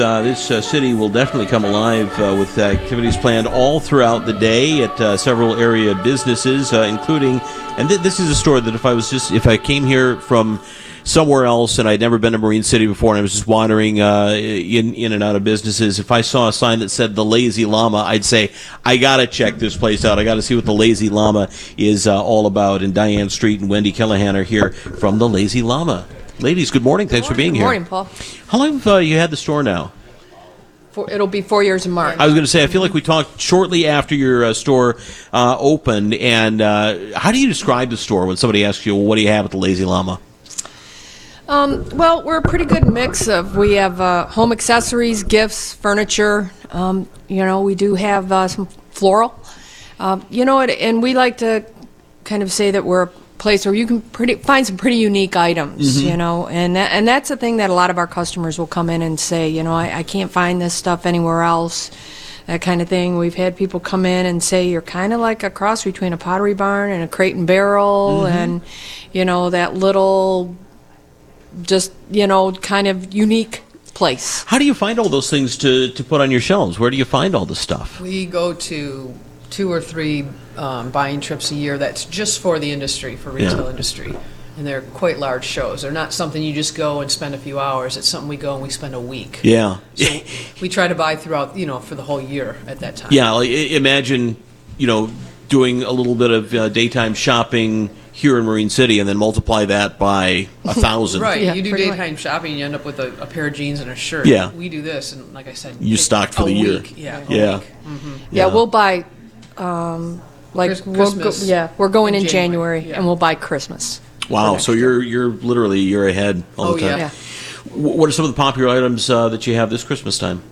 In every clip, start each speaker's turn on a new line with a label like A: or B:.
A: This city will definitely come alive with activities planned all throughout the day at several area businesses, including, and this is a store that if I came here from somewhere else and I'd never been to Marine City before and I was just wandering in and out of businesses, if I saw a sign that said the Lazy Llama, I'd say, I gotta check this place out. I gotta see what the Lazy Llama is all about. And Diane Street and Wendy Callahan are here from the Lazy Llama. Ladies, good morning. Thanks for being here.
B: Good morning, Paul.
A: How long have you had the store now?
B: It'll be 4 years in March.
A: I was going to say, I feel like we talked shortly after your store opened. And how do you describe the store when somebody asks you, well, what do you have at the Lazy Llama?
B: Well, we're a pretty good mix of, we have home accessories, gifts, furniture. We do have some floral. And we like to kind of say that we're a place where you can find some pretty unique items, and that's the thing that a lot of our customers will come in and say, I can't find this stuff anywhere else, that kind of thing. We've had people come in and say, you're kind of like a cross between a Pottery Barn and a Crate and Barrel, and, that little, just, kind of unique place.
A: How do you find all those things to put on your shelves? Where do you find all this stuff?
C: We go to 2 or 3 buying trips a year that's just for the industry, for retail industry. And they're quite large shows. They're not something you just go and spend a few hours. It's something we go and we spend a week.
A: Yeah.
C: So we try to buy throughout, for the whole year at that time.
A: Yeah, like, imagine, doing a little bit of daytime shopping here in Marine City and then multiply that by 1,000.
C: Right.
B: Yeah,
C: you do daytime shopping, you end up with a pair of jeans and a shirt.
A: Yeah.
C: We do this, and like I said,
A: You stocked for the year.
C: Yeah.
A: Yeah.
C: A week.
B: Yeah, we'll buy,
C: Christmas
B: we're going in
C: in
B: January,
C: January,
B: and we'll buy Christmas.
A: Wow, so you're literally a year ahead all the time.
C: Yeah.
A: What are some of the popular items that you have this Christmas time?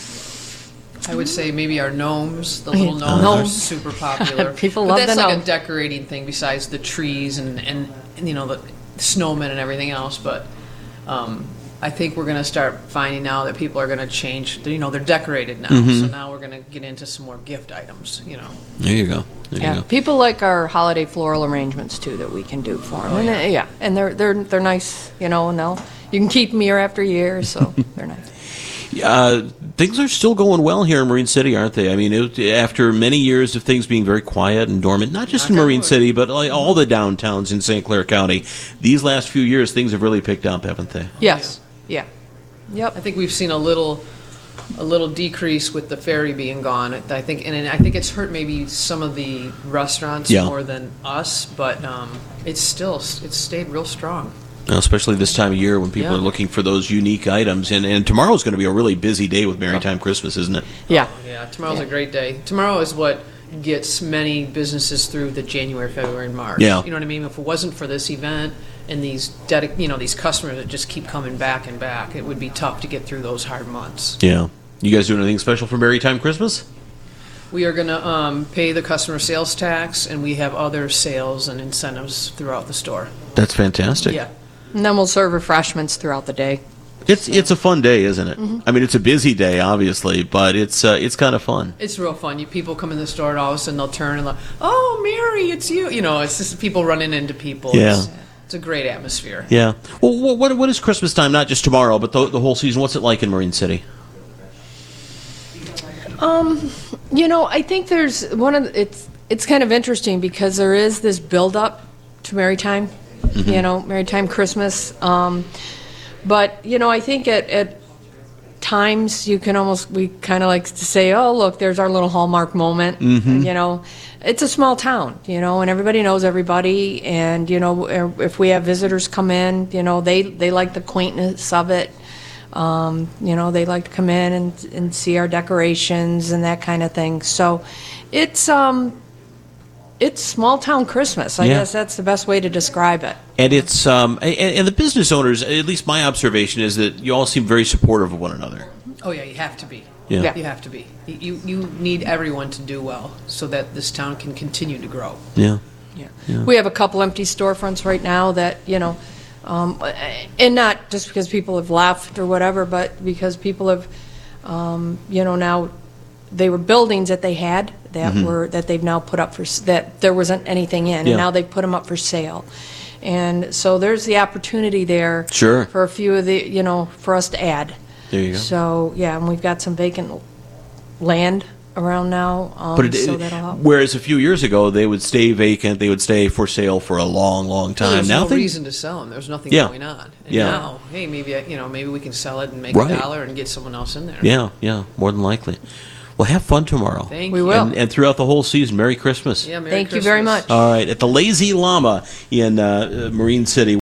C: I would say maybe our gnomes. The little gnomes are
B: Gnomes.
C: super popular.
B: People
C: But
B: love
C: that's
B: the
C: like
B: gnome.
C: a decorating thing besides the trees and the snowmen and everything else. But I think we're going to start finding now that people are going to change. They're decorated now, so now we're going to get into some more gift items.
A: There you go.
B: People like our holiday floral arrangements too that we can do for them. And they're nice, and you can keep them year after year, so they're nice.
A: Things are still going well here in Marine City, aren't they? I mean, after many years of things being very quiet and dormant, not just in Marine City, but like all the downtowns in St. Clair County, these last few years, things have really picked up, haven't they?
B: Yes. Yeah. Yep.
C: I think we've seen a little decrease with the ferry being gone. I think it's hurt maybe some of the restaurants more than us, but it's stayed real strong.
A: Especially this time of year when people are looking for those unique items. And tomorrow's going to be a really busy day with Maritime Christmas, isn't it?
B: Yeah.
C: Yeah, tomorrow's a great day. Tomorrow is what gets many businesses through the January, February, and March.
A: Yeah.
C: You know what I mean? If it wasn't for this event and these customers that just keep coming back and back, it would be tough to get through those hard months.
A: Yeah. You guys doing anything special for Maritime Christmas?
C: We are going to pay the customer sales tax, and we have other sales and incentives throughout the store.
A: That's fantastic.
C: Yeah.
B: And then we'll serve refreshments throughout the day.
A: It's a fun day, isn't it? Mm-hmm. I mean, it's a busy day, obviously, but it's kind of fun.
C: It's real fun. People come in the store, and all of a sudden they'll turn and oh, Mary, it's you. It's just people running into people.
A: Yeah.
C: It's a great atmosphere.
A: Yeah. Well, what is Christmas time, not just tomorrow, but the whole season? What's it like in Marine City?
B: I think there's it's kind of interesting because there is this build-up to Maritime, Maritime Christmas. But, I think at times we kind of like to say, oh, look, there's our little Hallmark moment. Mm-hmm. It's a small town, and everybody knows everybody. And, if we have visitors come in, they like the quaintness of it. They like to come in and see our decorations and that kind of thing. So it's small town Christmas. I guess that's the best way to describe it.
A: And it's and the business owners, at least my observation is that you all seem very supportive of one another.
C: Oh yeah, you have to be.
A: Yeah.
C: You have to be. You need everyone to do well so that this town can continue to grow.
A: Yeah.
B: Yeah. We have a couple empty storefronts right now that, and not just because people have left or whatever, but because people have, now they were buildings that they had that they've now put up that there wasn't anything in, and now they've put them up for sale. And so there's the opportunity there
A: for
B: a few of the, for us to add.
A: There you go.
B: So, yeah, and we've got some vacant land around now, so that'll help.
A: Whereas a few years ago, they would stay vacant, they would stay for sale for a long, long time.
C: There's
A: Now
C: no reason to sell them. There's nothing
A: Yeah.
C: going on. And
A: Yeah.
C: now, hey, maybe maybe we can sell it and make
A: Right.
C: $1 and get someone else in there.
A: Yeah, more than likely. Well, have fun tomorrow.
C: Thank
B: We
C: you.
B: will.
A: And throughout the whole season, Merry Christmas.
C: Yeah, Merry
B: Thank you very
C: Christmas.
B: much.
A: All right, at the Lazy Llama in Marine City.